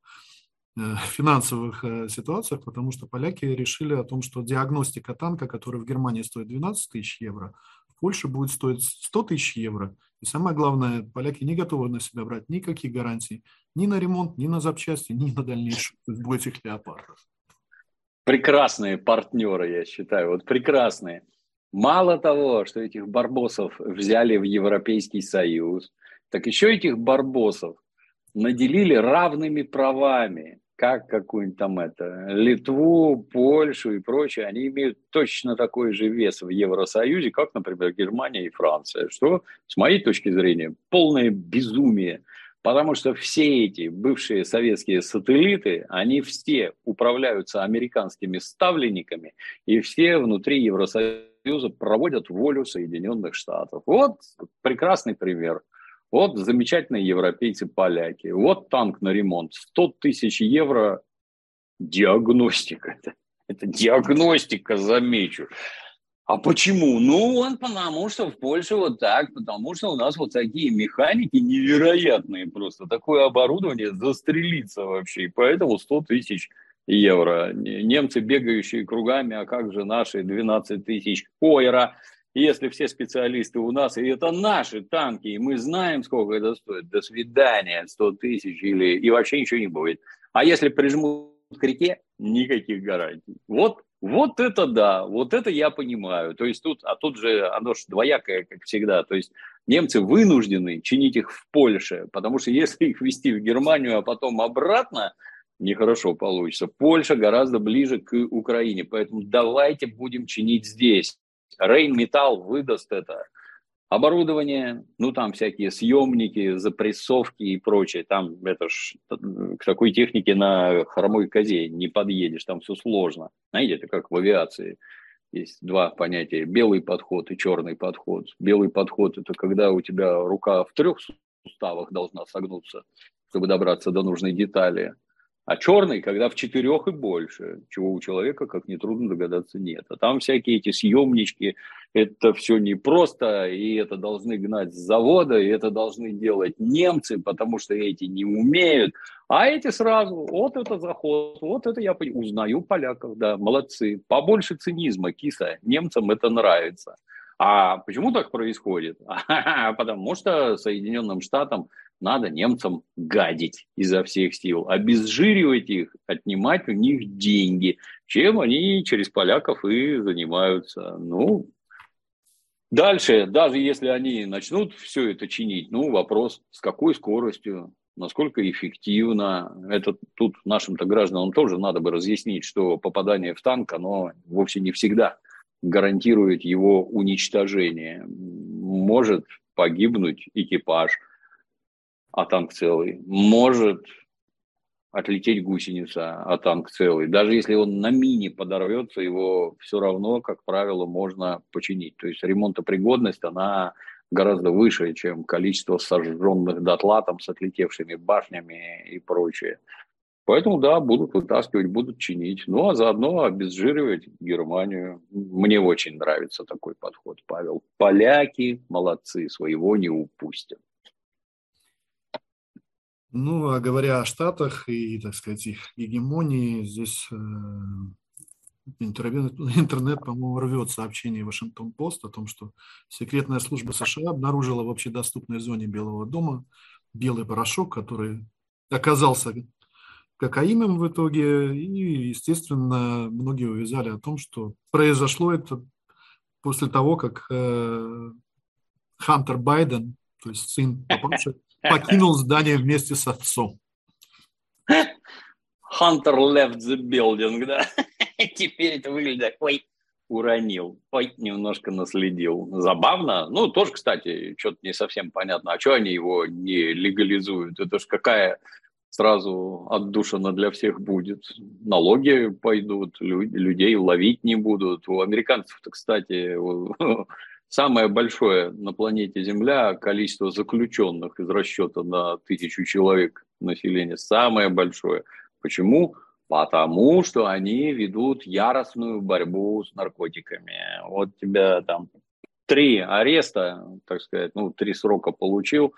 финансовых ситуациях, потому что поляки решили о том, что диагностика танка, который в Германии стоит 12 тысяч евро, в Польше будет стоить 100 тысяч евро. И самое главное, поляки не готовы на себя брать никаких гарантий ни на ремонт, ни на запчасти, ни на дальнейшую судьбу этих «Леопардов».
Прекрасные партнеры, я считаю, вот прекрасные. Мало того, что этих барбосов взяли в Европейский Союз, так еще этих барбосов наделили равными правами, как какую-нибудь там Литву, Польшу и прочее. Они имеют точно такой же вес в Евросоюзе, как, например, Германия и Франция, что, с моей точки зрения, полное безумие. Потому что все эти бывшие советские сателлиты, они все управляются американскими ставленниками, и все внутри Евросоюза проводят волю Соединенных Штатов. Вот прекрасный пример. Вот замечательные европейцы-поляки. Вот танк на ремонт. 100 тысяч евро. Диагностика. Это диагностика, замечу. А почему? Ну, потому что в Польше вот так, потому что у нас вот такие механики невероятные просто. Такое оборудование застрелиться вообще. И поэтому 100 тысяч евро. Немцы, бегающие кругами, а как же наши 12 тысяч ойра, если все специалисты у нас, и это наши танки, и мы знаем, сколько это стоит. До свидания, 100 тысяч или... И вообще ничего не будет. А если прижмут к реке, никаких гарантий. Вот это да, вот это я понимаю. То есть тут же оно же двоякое, как всегда. То есть немцы вынуждены чинить их в Польше, потому что если их везти в Германию, а потом обратно, нехорошо получится. Польша гораздо ближе к Украине, поэтому давайте будем чинить здесь. Рейнметалл выдаст это. Оборудование, ну там всякие съемники, запрессовки и прочее. Там это ж к такой технике на хромой козе не подъедешь, там все сложно. Знаете, это как в авиации. Есть два понятия: белый подход и черный подход. Белый подход – это когда у тебя рука в 3 суставах должна согнуться, чтобы добраться до нужной детали. А черный, когда в 4 и больше, чего у человека, как нетрудно догадаться, нет. А там всякие эти съемнички, это все непросто, и это должны гнать с завода, и это должны делать немцы, потому что эти не умеют. А эти сразу, вот это заход, вот это я узнаю поляков, да, молодцы. Побольше цинизма, киса, немцам это нравится. А почему так происходит? Потому что Соединенным Штатам надо немцам гадить изо всех сил, обезжиривать их, отнимать у них деньги, чем они через поляков и занимаются. Ну, дальше, даже если они начнут все это чинить, ну, вопрос, с какой скоростью, насколько эффективно. Это тут нашим-то гражданам тоже надо бы разъяснить, что попадание в танк, оно вовсе не всегда гарантирует его уничтожение. Может погибнуть экипаж, а танк целый. Может отлететь гусеница, а танк целый. Даже если он на мине подорвется, его все равно, как правило, можно починить. То есть ремонтопригодность, она гораздо выше, чем количество сожженных дотла там, с отлетевшими башнями и прочее. Поэтому, да, будут вытаскивать, будут чинить. Ну, а заодно обезжиривать Германию. Мне очень нравится такой подход, Павел. Поляки молодцы, своего не упустят.
Ну, а говоря о Штатах и, так сказать, их гегемонии, здесь интернет, по-моему, рвет сообщение Вашингтон-Пост о том, что секретная служба США обнаружила в общедоступной зоне Белого дома белый порошок, который оказался кокаином в итоге, и, естественно, многие увязали о том, что произошло это после того, как Хантер Байден, то есть сын папаши, покинул здание вместе с отцом.
Hunter left the building, да? Теперь это выглядит, ой, уронил. Ой, немножко наследил. Забавно. Ну, тоже, кстати, что-то не совсем понятно. А что они его не легализуют? Это ж какая сразу отдушина для всех будет. Налоги пойдут, людей ловить не будут. У американцев-то, кстати, самое большое на планете Земля количество заключенных из расчета на 1000 человек населения. Самое большое. Почему? Потому что они ведут яростную борьбу с наркотиками. Вот тебя там 3 ареста, так сказать, 3 срока получил.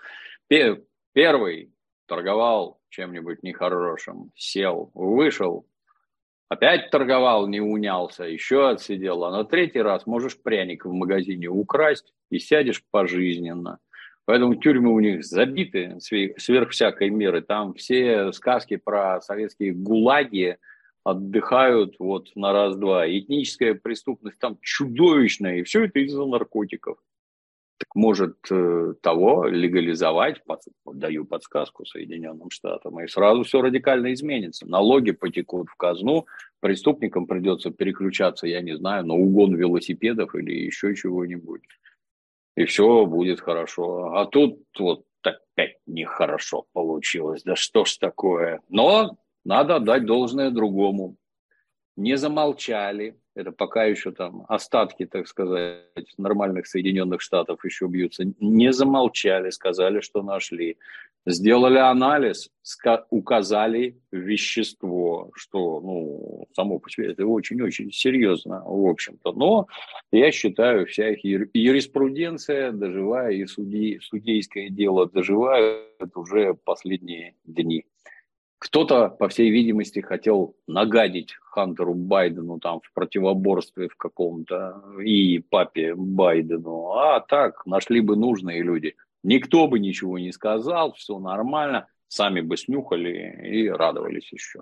Первый торговал чем-нибудь нехорошим, сел, вышел, опять торговал, не унялся, еще отсидел. А на 3-й раз можешь пряник в магазине украсть и сядешь пожизненно. Поэтому тюрьмы у них забиты сверх всякой меры. Там все сказки про советские гулаги отдыхают вот на раз-два. Этническая преступность там чудовищная, и все это из-за наркотиков. Так может того легализовать, даю подсказку Соединенным Штатам, и сразу все радикально изменится. Налоги потекут в казну, преступникам придется переключаться, я не знаю, на угон велосипедов или еще чего-нибудь. И все будет хорошо. А тут вот опять нехорошо получилось. Да что ж такое? Но надо отдать должное другому. Не замолчали. Это пока еще там остатки, так сказать, нормальных Соединенных Штатов еще бьются. Не замолчали, сказали, что нашли. Сделали анализ, указали вещество, что, само по себе это очень-очень серьезно, в общем-то. Но я считаю, вся их юриспруденция доживая и судейское дело доживают уже последние дни. Кто-то, по всей видимости, хотел нагадить Хантеру Байдену там в противоборстве в каком-то и папе Байдену. А так, нашли бы нужные люди. Никто бы ничего не сказал, все нормально. Сами бы снюхали и радовались еще.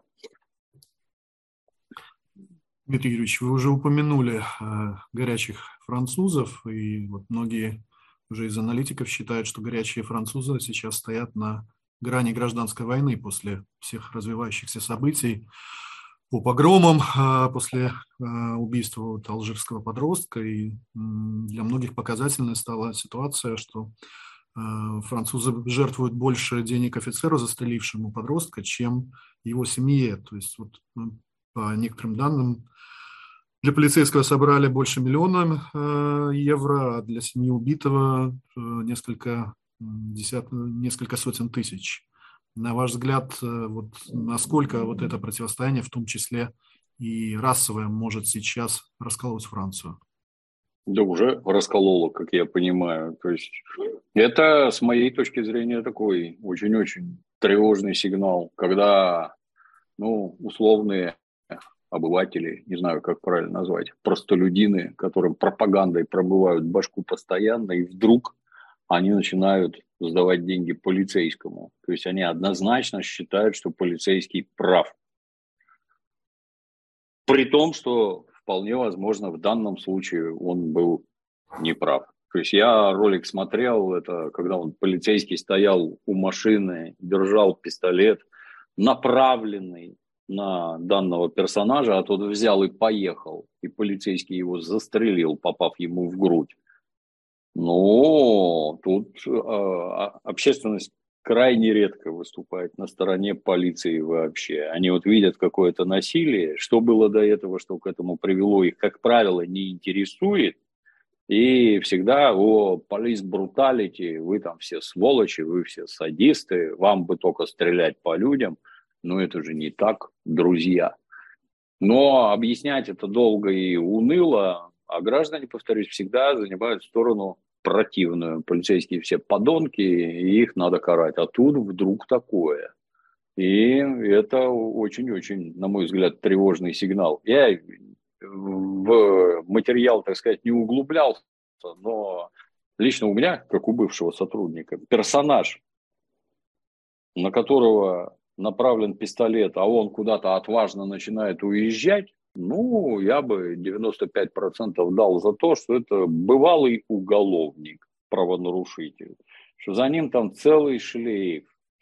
Дмитрий Юрьевич, вы уже упомянули горячих французов, и вот многие уже из аналитиков считают, что горячие французы сейчас стоят на грани гражданской войны после всех развивающихся событий, по погромам, после убийства алжирского подростка. И для многих показательной стала ситуация, что французы жертвуют больше денег офицеру, застрелившему подростка, чем его семье. То есть вот, по некоторым данным, для полицейского собрали больше 1 000 000 евро, а для семьи убитого несколько сотен тысяч. На ваш взгляд, вот насколько вот это противостояние, в том числе и расовое, может сейчас расколоть Францию?
Да уже раскололо, как я понимаю. То есть это, с моей точки зрения, такой очень-очень тревожный сигнал, когда, условные обыватели, не знаю, как правильно назвать, простолюдины, которым пропагандой пробивают башку постоянно, и вдруг они начинают сдавать деньги полицейскому. То есть они однозначно считают, что полицейский прав. При том, что вполне возможно в данном случае он был неправ. То есть я ролик смотрел, это когда полицейский стоял у машины, держал пистолет, направленный на данного персонажа, а тот взял и поехал. И полицейский его застрелил, попав ему в грудь. Но тут общественность крайне редко выступает на стороне полиции вообще. Они вот видят какое-то насилие, что было до этого, что к этому привело, их, как правило, не интересует. И всегда police brutality, вы там все сволочи, вы все садисты, вам бы только стрелять по людям. Но это же не так, друзья. Но объяснять это долго и уныло, а граждане, повторюсь, всегда занимают сторону противную. Полицейские все подонки, и их надо карать. А тут вдруг такое. И это очень-очень, на мой взгляд, тревожный сигнал. Я в материал, так сказать, не углублялся, но лично у меня, как у бывшего сотрудника, персонаж, на которого направлен пистолет, а он куда-то отважно начинает уезжать, я бы 95% дал за то, что это бывалый уголовник, правонарушитель, что за ним там целый шлейф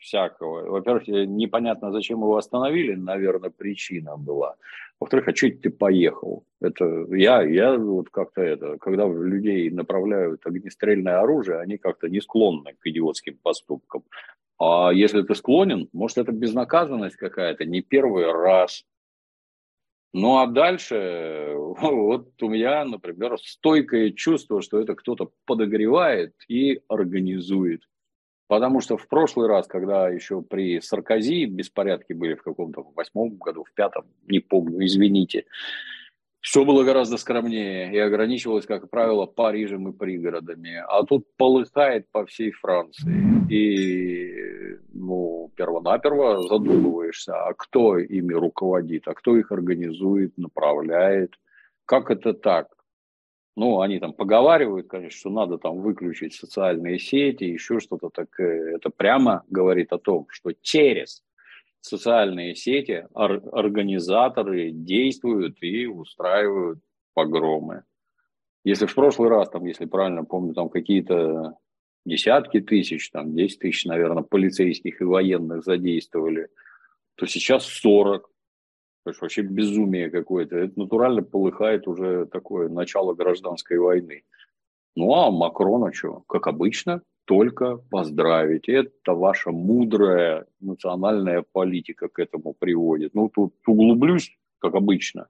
всякого. Во-первых, непонятно, зачем его остановили, наверное, причина была. Во-вторых, а что ты поехал? Это я вот как-то это, когда людей направляют огнестрельное оружие, они как-то не склонны к идиотским поступкам. А если ты склонен, может, это безнаказанность какая-то, не первый раз. Ну, а дальше вот у меня, например, стойкое чувство, что это кто-то подогревает и организует. Потому что в прошлый раз, когда еще при Саркози беспорядки были в каком-то 8-м году, в 5-м, не помню, извините, все было гораздо скромнее и ограничивалось, как правило, Парижем и пригородами. А тут полыхает по всей Франции. И, первонаперво задумываешься, а кто ими руководит, а кто их организует, направляет. Как это так? Они там поговаривают, конечно, что надо там выключить социальные сети, еще что-то такое. Это прямо говорит о том, что через социальные сети организаторы действуют и устраивают погромы. Если в прошлый раз, если правильно помню, там какие-то десятки тысяч, 10 тысяч, наверное, полицейских и военных задействовали, то сейчас 40. То есть вообще безумие какое-то. Это натурально полыхает уже такое начало гражданской войны. А Макрона что? Как обычно, только поздравить. Это ваша мудрая национальная политика к этому приводит. Тут углублюсь, как обычно.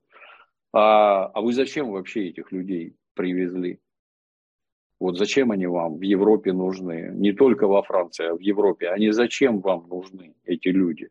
А вы зачем вообще этих людей привезли? Вот зачем они вам в Европе нужны? Не только во Франции, а в Европе. Они зачем вам нужны, эти люди?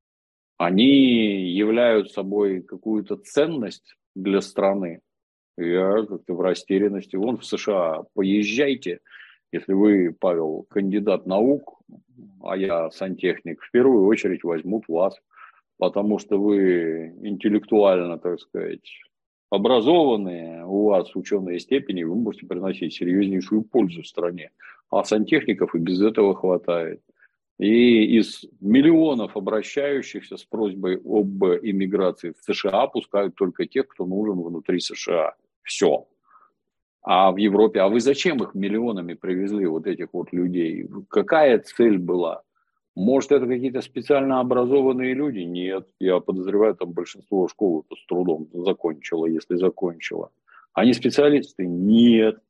Они являют собой какую-то ценность для страны. Я как-то в растерянности. Вон в США поезжайте, если вы, Павел, кандидат наук, а я сантехник, в первую очередь возьмут вас, потому что вы интеллектуально, так сказать, образованные, у вас ученые степени, вы можете приносить серьезнейшую пользу стране. А сантехников и без этого хватает. И из миллионов обращающихся с просьбой об иммиграции в США пускают только тех, кто нужен внутри США. Все. А в Европе, а вы зачем их миллионами привезли, вот этих вот людей? Какая цель была? Может, это какие-то специально образованные люди? Нет. Я подозреваю, там большинство школы с трудом закончило, если закончило. Они специалисты? Нет.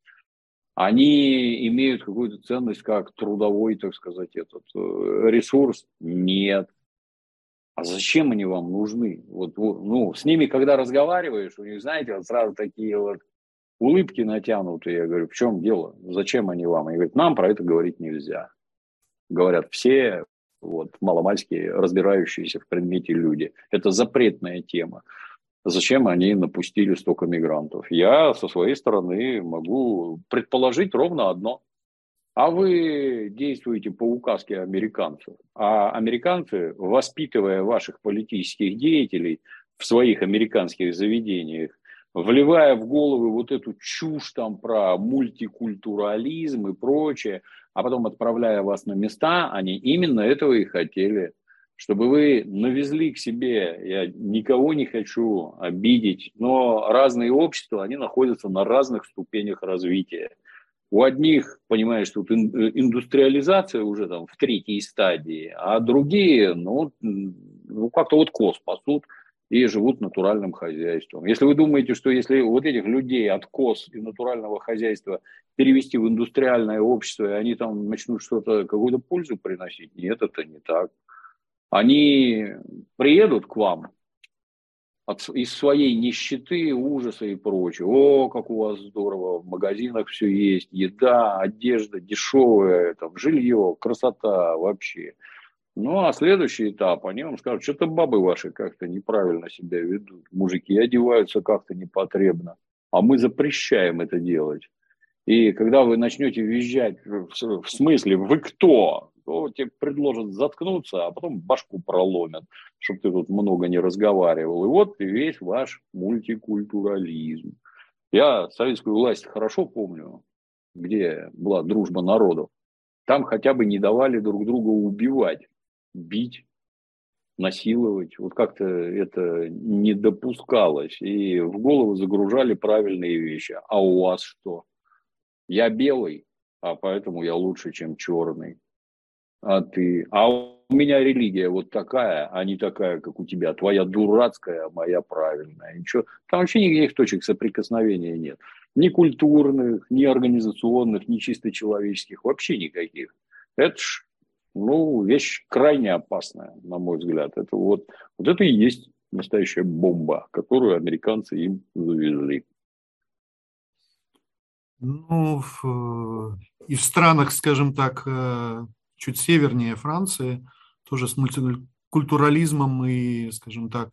Они имеют какую-то ценность как трудовой, так сказать, ресурс? Нет. А зачем они вам нужны? С ними, когда разговариваешь, у них, знаете, вот сразу такие вот улыбки натянутые. Я говорю, в чем дело? Зачем они вам? Они говорят, нам про это говорить нельзя. Говорят все маломальски разбирающиеся в предмете люди. Это запретная тема. Зачем они напустили столько мигрантов? Я со своей стороны могу предположить ровно одно. А вы действуете по указке американцев. А американцы, воспитывая ваших политических деятелей в своих американских заведениях, вливая в головы вот эту чушь про мультикультурализм и прочее, а потом отправляя вас на места, они именно этого и хотели. Чтобы вы навезли к себе, я никого не хочу обидеть, но разные общества, они находятся на разных ступенях развития. У одних, понимаешь, тут индустриализация уже в 3-й стадии, а другие, как-то коз пасут и живут натуральным хозяйством. Если вы думаете, что если вот этих людей от коз и натурального хозяйства перевести в индустриальное общество, и они там начнут какую-то пользу приносить, нет, это не так. Они приедут к вам из своей нищеты, ужаса и прочего. О, как у вас здорово, в магазинах все есть, еда, одежда дешевая, жилье, красота вообще. А следующий этап, они вам скажут, что-то бабы ваши как-то неправильно себя ведут, мужики одеваются как-то непотребно, а мы запрещаем это делать. И когда вы начнете визжать в смысле «вы кто?», то тебе предложат заткнуться, а потом башку проломят, чтобы ты тут много не разговаривал. И весь ваш мультикультурализм. Я советскую власть хорошо помню, где была дружба народов. Там хотя бы не давали друг друга убивать, бить, насиловать. Как-то это не допускалось. И в голову загружали правильные вещи. А у вас что? Я белый, а поэтому я лучше, чем черный. А ты? А меня религия вот такая, а не такая, как у тебя. Твоя дурацкая, а моя правильная. Ничего. Там вообще никаких точек соприкосновения нет. Ни культурных, ни организационных, ни чисто человеческих. Вообще никаких. Это ж, вещь крайне опасная, на мой взгляд. Это вот это и есть настоящая бомба, которую американцы им завезли.
И в странах, скажем так, чуть севернее Франции, тоже с мультикультурализмом и, скажем так,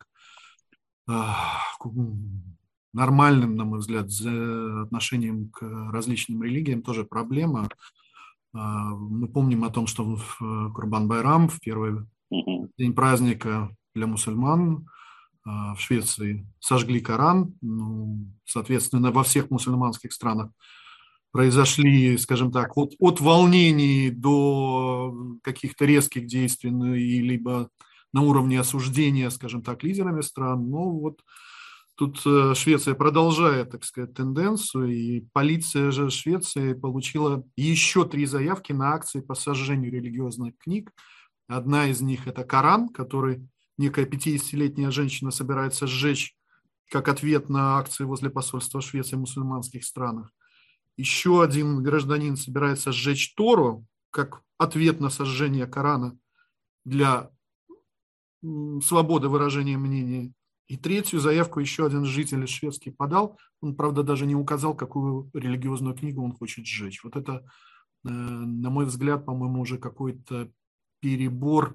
нормальным, на мой взгляд, отношением к различным религиям тоже проблема. Мы помним о том, что в Курбан-байрам, в первый день праздника для мусульман, в Швеции сожгли Коран. Соответственно, во всех мусульманских странах произошли, скажем так, от волнений до каких-то резких действий, либо на уровне осуждения, скажем так, лидерами стран. Но вот тут Швеция продолжает, так сказать, тенденцию, и полиция же Швеции получила еще 3 заявки на акции по сожжению религиозных книг. Одна из них – это Коран, который некая 50-летняя женщина собирается сжечь как ответ на акции возле посольства Швеции в мусульманских странах. Еще один гражданин собирается сжечь Тору как ответ на сожжение Корана для свободы выражения мнения. И 3-ю заявку еще один житель шведский подал. Он, правда, даже не указал, какую религиозную книгу он хочет сжечь. Вот это, на мой взгляд, по-моему, уже какой-то перебор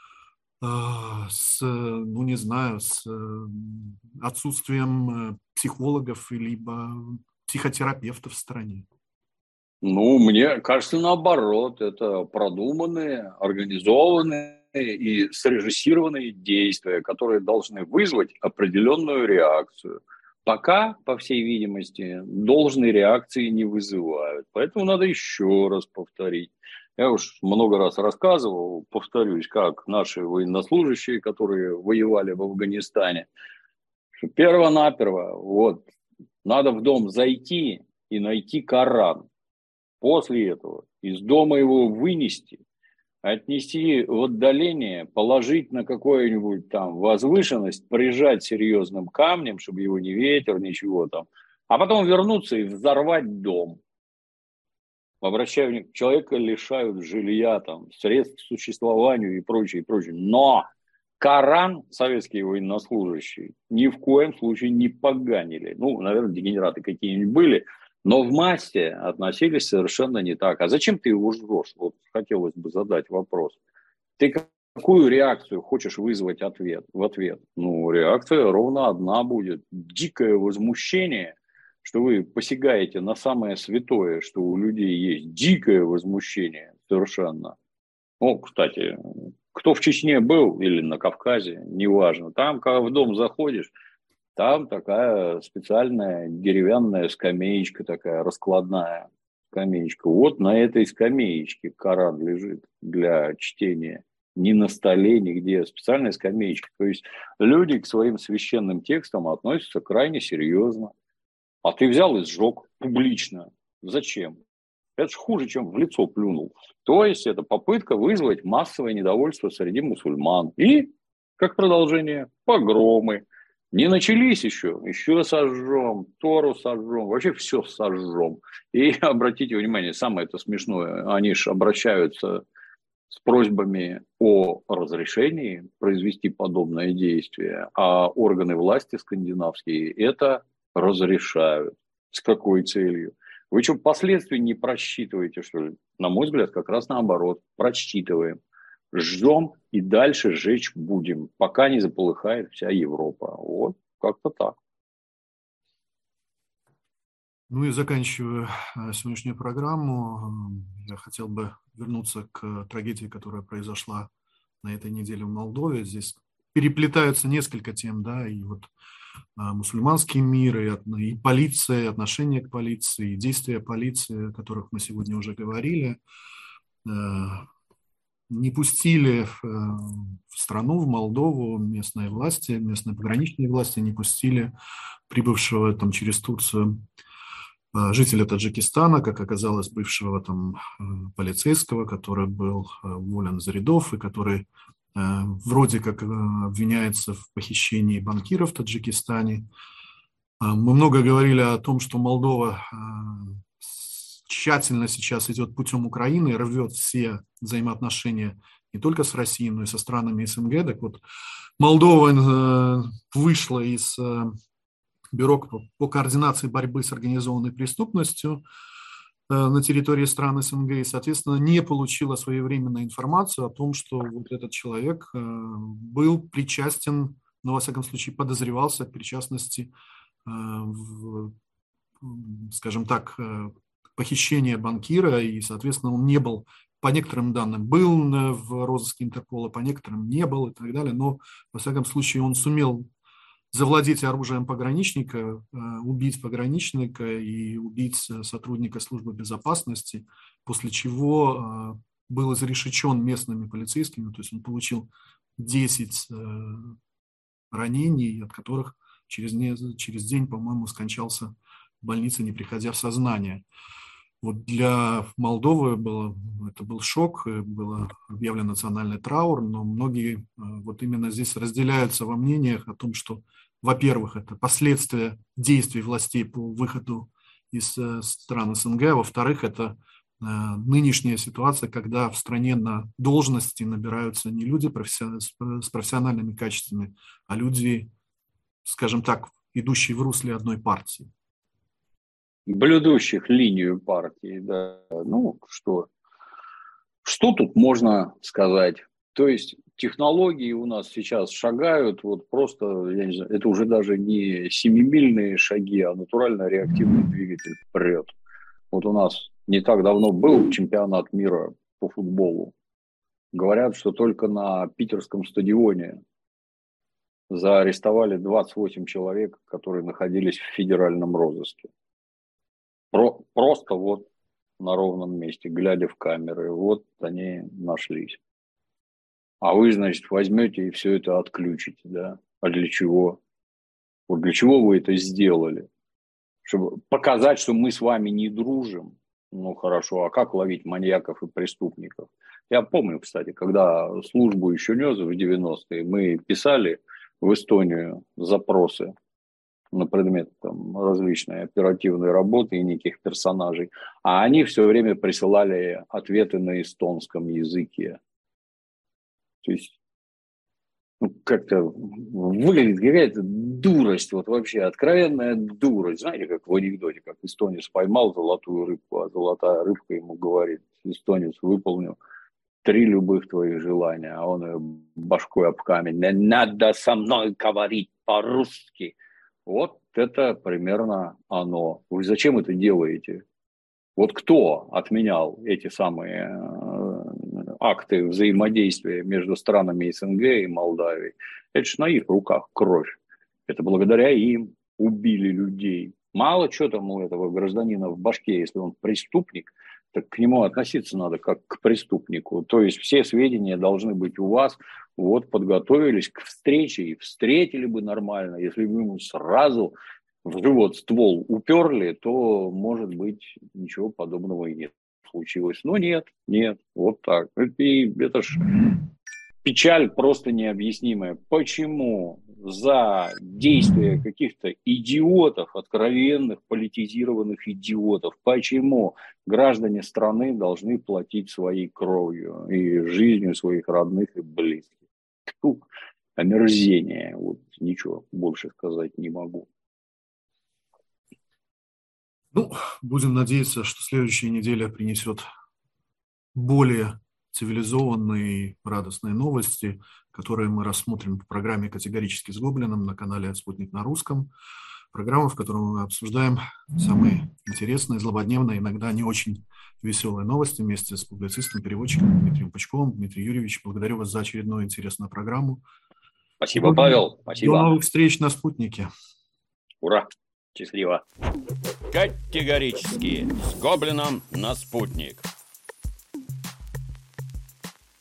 с отсутствием психологов либо психотерапевтов в стране.
Мне кажется, наоборот, это продуманные, организованные и срежиссированные действия, которые должны вызвать определенную реакцию. Пока, по всей видимости, должной реакции не вызывают. Поэтому надо еще раз повторить. Я уж много раз рассказывал, повторюсь, как наши военнослужащие, которые воевали в Афганистане, что перво-наперво надо в дом зайти и найти Коран. После этого из дома его вынести, отнести в отдаление, положить на какую-нибудь там возвышенность, прижать серьезным камнем, чтобы его ни ветер, ничего там, а потом вернуться и взорвать дом. Обращаю внимание, человека лишают жилья, там, средств к существованию и прочее, и прочее. Но Коран советские военнослужащие ни в коем случае не поганили. Наверное, дегенераты какие-нибудь были, но в массе относились совершенно не так. А зачем ты его жжешь? Вот хотелось бы задать вопрос. Ты какую реакцию хочешь вызвать в ответ? Реакция ровно одна будет. Дикое возмущение, что вы посягаете на самое святое, что у людей есть. Дикое возмущение совершенно. Кстати, кто в Чечне был или на Кавказе, неважно. Там, когда в дом заходишь, там такая специальная деревянная скамеечка, такая раскладная скамеечка. Вот на этой скамеечке Коран лежит для чтения. Ни на столе, нигде. Специальная скамеечка. То есть люди к своим священным текстам относятся крайне серьезно. А ты взял и сжег публично. Зачем? Это же хуже, чем в лицо плюнул. То есть это попытка вызвать массовое недовольство среди мусульман. И, как продолжение, погромы. Не начались еще сожжем, Тору сожжем, вообще все сожжем. И обратите внимание, самое это смешное, они же обращаются с просьбами о разрешении произвести подобное действие, а органы власти скандинавские это разрешают. С какой целью? Вы что, последствий не просчитываете, что ли? На мой взгляд, как раз наоборот, просчитываем. Жжем и дальше жечь будем, пока не заполыхает вся Европа. Вот как-то так.
И заканчивая сегодняшнюю программу, я хотел бы вернуться к трагедии, которая произошла на этой неделе в Молдове. Здесь переплетаются несколько тем, и мусульманский мир, и полиция, и отношение к полиции, и действия полиции, о которых мы сегодня уже говорили. Не пустили в страну, в Молдову, местные пограничные власти не пустили прибывшего через Турцию жителя Таджикистана, как оказалось, бывшего там полицейского, который был уволен из рядов и который вроде как обвиняется в похищении банкиров в Таджикистане. Мы много говорили о том, что Молдова тщательно сейчас идет путем Украины, рвет все взаимоотношения не только с Россией, но и со странами СНГ. Так вот, Молдова вышла из Бюро по координации борьбы с организованной преступностью на территории стран СНГ и, соответственно, не получила своевременную информацию о том, что вот этот человек был причастен, но, во всяком случае, подозревался в причастности, скажем так, похищения банкира, и, соответственно, он не был, по некоторым данным, был в розыске Интерпола, по некоторым не был и так далее, но, во всяком случае, он сумел завладеть оружием пограничника, убить пограничника и убить сотрудника службы безопасности, после чего был изрешечен местными полицейскими, то есть он получил 10 ранений, от которых через день, по-моему, скончался в больнице, не приходя в сознание. Вот для Молдовы это был шок, был объявлен национальный траур, но многие вот именно здесь разделяются во мнениях о том, что, во-первых, это последствия действий властей по выходу из стран СНГ, а во-вторых, это нынешняя ситуация, когда в стране на должности набираются не люди с профессиональными качествами, а люди, скажем так, идущие в русле одной партии.
Блюдущих линию партии, да. Ну, что тут можно сказать? То есть технологии у нас сейчас шагают, вот просто, я не знаю, это уже даже не семимильные шаги, а натурально реактивный двигатель прет. Вот у нас не так давно был чемпионат мира по футболу. Говорят, что только на питерском стадионе заарестовали 28 человек, которые находились в федеральном розыске. Просто вот на ровном месте, глядя в камеры, вот они нашлись. А вы, значит, возьмете и все это отключите, да? А для чего? Вот для чего вы это сделали? Чтобы показать, что мы с вами не дружим? Ну, хорошо, а как ловить маньяков и преступников? Я помню, кстати, когда службу еще нес в 90-е, мы писали в Эстонию запросы на предмет там различной оперативной работы и неких персонажей, а они все время присылали ответы на эстонском языке. То есть, ну, как-то выглядит какая-то дурость, вот вообще откровенная дурость. Знаете, как в анекдоте, как эстонец поймал золотую рыбку, а золотая рыбка ему говорит: эстонец, выполнил 3 любых твоих желания, а он ее башкой об камень: не надо со мной говорить по-русски. Вот это примерно оно. Вы зачем это делаете? Вот кто отменял эти самые акты взаимодействия между странами СНГ и Молдавией? Это же на их руках кровь. Это благодаря им убили людей. Мало что там у этого гражданина в башке, если он преступник, так к нему относиться надо как к преступнику. То есть все сведения должны быть у вас. Вот подготовились к встрече и встретили бы нормально. Если бы ему сразу в живот ствол уперли, то, может быть, ничего подобного и не случилось. Но нет, вот так. И это ж печаль просто необъяснимая. Почему за действия каких-то идиотов, откровенных политизированных идиотов, почему граждане страны должны платить своей кровью и жизнью своих родных и близких? Фу, омерзение. Вот ничего больше сказать не могу.
Ну, будем надеяться, что следующая неделя принесет более цивилизованные и радостные новости, которые мы рассмотрим в программе «Категорически с Гоблином» на канале «Спутник на русском». Программа, в которой мы обсуждаем самые интересные, злободневные, иногда не очень веселые новости вместе с публицистом-переводчиком Дмитрием Пучковым. Дмитрий Юрьевич, благодарю вас за очередную интересную программу.
Спасибо, Павел. Спасибо.
До новых встреч на «Спутнике».
Ура! Счастливо.
Категорически с Гоблином на «Спутник».